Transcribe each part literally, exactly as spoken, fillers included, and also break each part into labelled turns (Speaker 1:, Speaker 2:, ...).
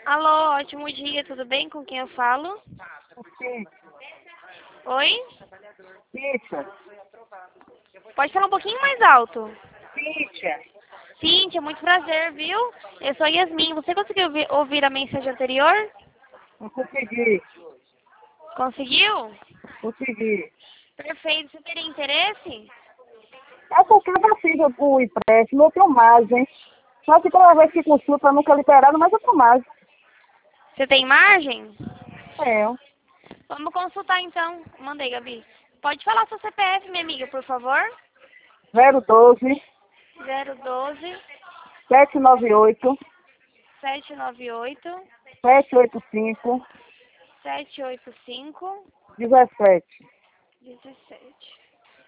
Speaker 1: Alô, ótimo dia, tudo bem? Com quem eu falo?
Speaker 2: Sim,
Speaker 1: Oi?
Speaker 2: Cíntia.
Speaker 1: Pode falar um pouquinho mais alto.
Speaker 2: Cíntia.
Speaker 1: Cíntia, muito prazer, viu? Eu sou Yasmin. Você conseguiu ouvir, ouvir a mensagem anterior?
Speaker 2: Não consegui.
Speaker 1: Conseguiu?
Speaker 2: Consegui.
Speaker 1: Perfeito. Você teria interesse?
Speaker 2: É porque eu fiz o empréstimo, eu tenho mais, hein? Só que toda vez que consulta nunca é liberado, mas eu tenho mais.
Speaker 1: Você tem margem?
Speaker 2: É.
Speaker 1: Vamos consultar então. Mandei, Gabi. Pode falar seu C P F, minha amiga, por favor?
Speaker 2: zero doze,
Speaker 1: zero doze,
Speaker 2: sete nove oito,
Speaker 1: sete nove oito,
Speaker 2: sete oito cinco,
Speaker 1: sete oito cinco,
Speaker 2: dezessete.
Speaker 1: dezessete.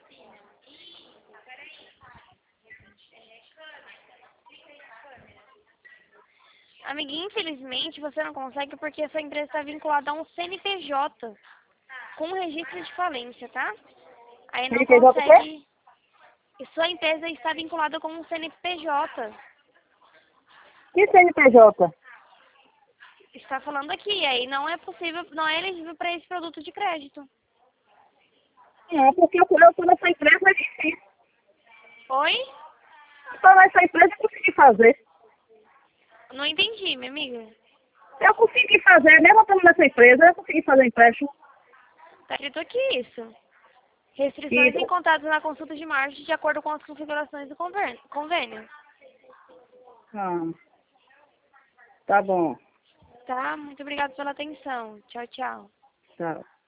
Speaker 1: Amiguinho, infelizmente você não consegue porque a sua empresa está vinculada a um C N P J com registro de falência, tá? Aí não
Speaker 2: C N P J o quê?
Speaker 1: consegue. E sua empresa está vinculada com um C N P J.
Speaker 2: Que C N P J?
Speaker 1: Está falando aqui, aí não é possível, não é elegível para esse produto de crédito.
Speaker 2: É, porque eu estou nessa empresa, é difícil.
Speaker 1: Oi?
Speaker 2: Estou nessa empresa e consegui fazer.
Speaker 1: Não entendi, minha amiga.
Speaker 2: Eu consegui fazer, mesmo estando nessa empresa, eu consegui fazer empréstimo.
Speaker 1: Está escrito aqui isso. Restrições
Speaker 2: E,
Speaker 1: encontradas na consulta de margem de acordo com as configurações do convênio. convênio.
Speaker 2: ah, tá bom.
Speaker 1: Tá? Muito obrigada pela atenção. Tchau, tchau.
Speaker 2: Tá.